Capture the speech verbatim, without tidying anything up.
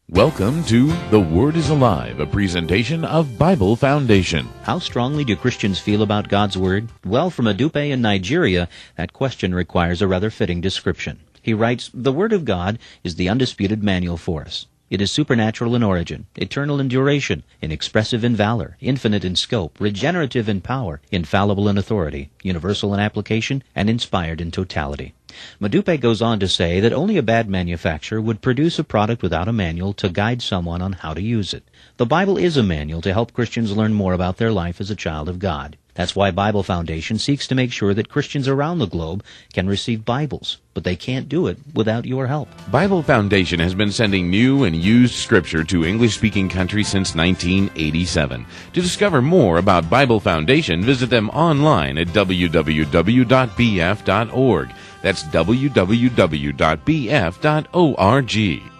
Welcome to The Word is Alive, a presentation of Bible Foundation. How strongly do Christians feel about God's Word? Well, from Adupe in Nigeria, that question requires a rather fitting description. He writes, "The Word of God is the undisputed manual for us. It is supernatural in origin, eternal in duration, inexpressive in valor, infinite in scope, regenerative in power, infallible in authority, universal in application, and inspired in totality." Madupe goes on to say that only a bad manufacturer would produce a product without a manual to guide someone on how to use it. The Bible is a manual to help Christians learn more about their life as a child of God. That's why Bible Foundation seeks to make sure that Christians around the globe can receive Bibles, but they can't do it without your help. Bible Foundation has been sending new and used scripture to English-speaking countries since nineteen eighty-seven. To discover more about Bible Foundation, visit them online at w w w dot b f dot org. That's w w w dot b f dot org.